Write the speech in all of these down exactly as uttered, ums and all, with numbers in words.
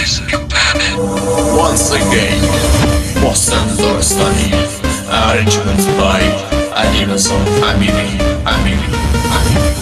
Once again محسن زارستانی arrangement by علی رضا امیری امیری امیری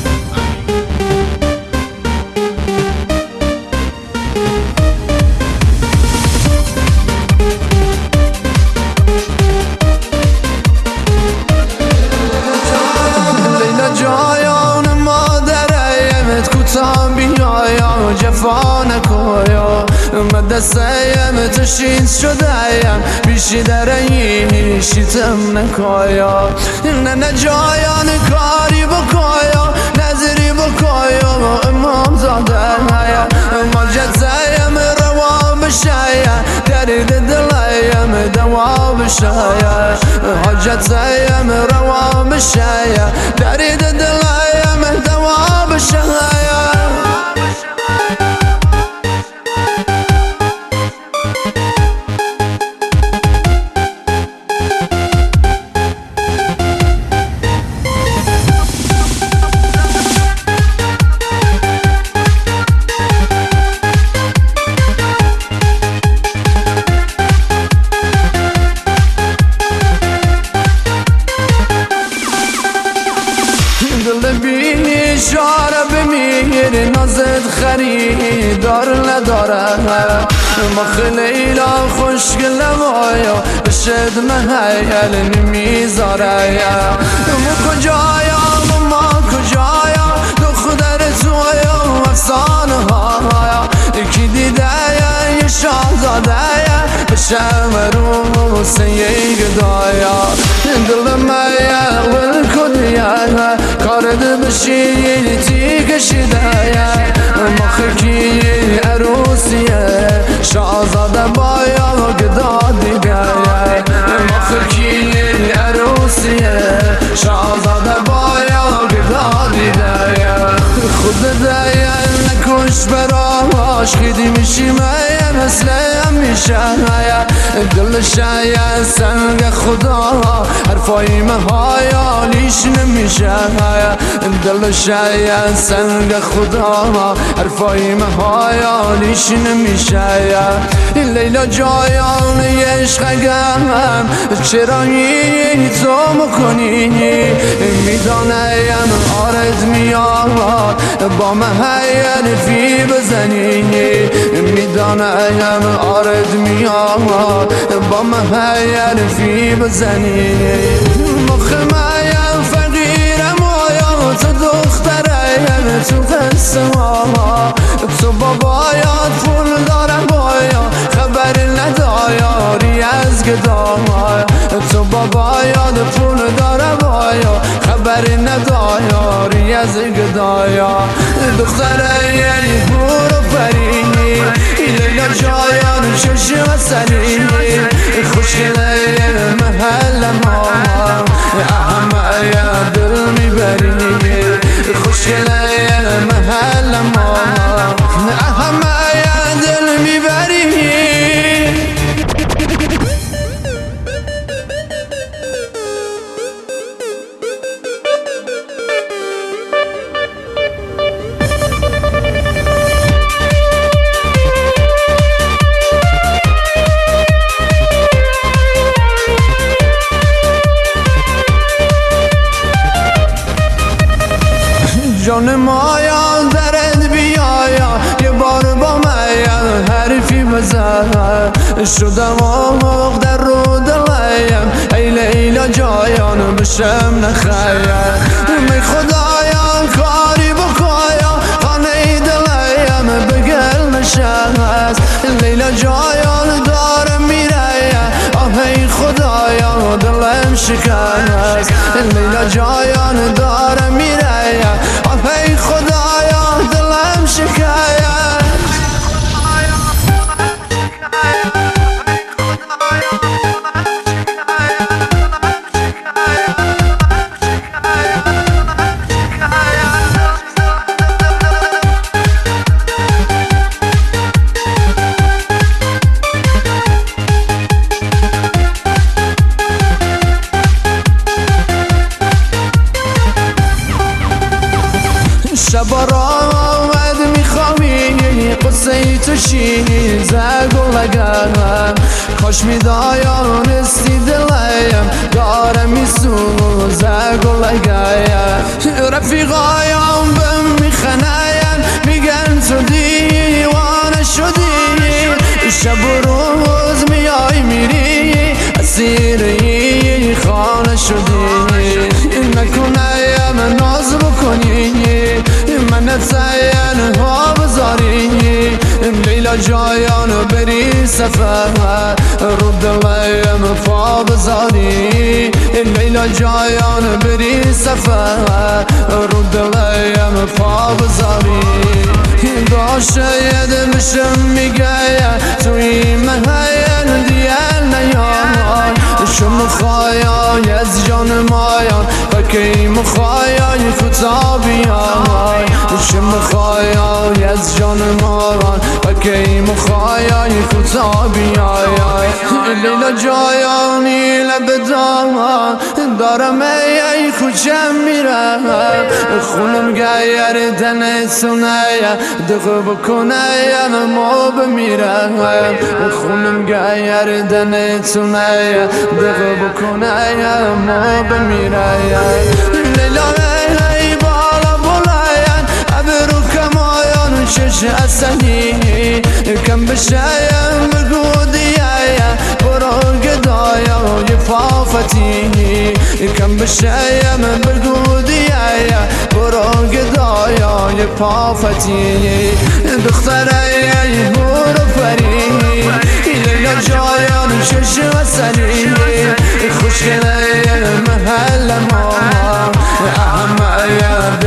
جفا نکویا من دستیم تشید شدهیم بیشی درهی شیتم نکویا نه نه جایان کاری بکویا نظری بکویا امام زاده ما جزایم روا بشایا درد دلیم دوا بشایا حاجت زایم روا بشایا درد دلیم دوا بشایا اشاره بمیر نازت خریدار نداره ما خلیلا خوشگل مایا بشد محیل نمیذاره ما کجایا ما کجایا دختر تویا افسانه ها یکی دیده یه شاهزاده بشم رو سیگ دایا دل مایا والکدیا کارد بشی تی کشیده مخکی عروسیه شاهزاده بایا گدا دیگه مخکی عروسیه شاهزاده بایا گدا دیگه خود دیگه نکش براش خیدی میشی میم مثل میشه دل شاید سنگ خدا حرفای مهایالیش نمیشه دل شاید سنگ خدا حرفای مهایالیش نمیشه لیلا جایان عشقم چرا این تو میکنی میدانم آرد میاد با محیل فی بزنی میدانم آرد میاد با محیل فی بزنی مخمایم فقیرم آیا تو دخترم تو قصه ها تو بابایات پول دارم بایا خبر ندایاری از گدای تو بابایات پول دارم بایا خبر ندایاری از گدایا دختره یعنی برو فرینی لیلا جایان چشم سرینی خوشگله محل ما اهم یا دل میبرینی خوشگله محل ما اهم یا دل میبرینی جان مایا درد بیایا یه بار با مایا حرفی بزن شدم آموق در رو دلیم ای لیلا جایان بشم نخیم می خدایا کاری بکایا خانه دلیم بگل نشست لیلا جایان دارم میره آه ای خدایا دلم شکست لیلا جایان دارم میره ای خدایا دلم شکایت شب را آمد میخوامی قصه تو شیزه گلگم کاش میدایانستی دلیم داره میسوزه گلگم رفیقایم بهم میخنین میگن تو دیوانه شدی شب و روز میای میری اسیری خانه شدی نکنیم ناز بکنی من تین ها بذاری لیلا جایان بری سفر رو دلیم پا بذاری لیلا جایان بری سفر رو دلیم پا بذاری داشته یه دلشم میگه توی مهین دیل نیان شم خواهی از جان مایان و کی مخواهی خطابیان شم خواهی از جان مایان و کی مخواهی خطابیان لیلا جایانی لبدان دارم ای خوشم میرم خونم گیر دن سونه دقه بکنه ما بمیرم خونم گیر دن سونه دقه بکنه ما بمیرم لیلا ای بالا بلاین ابرو کمایان شش اصلی کم بشایم بگو دیایا برو گدایا یه فافتی کم بشایم بگو دیایا برو گدایا یه فافتی دختره برو پری لیلا جایان شش اصلی خوشگله محل ما اهم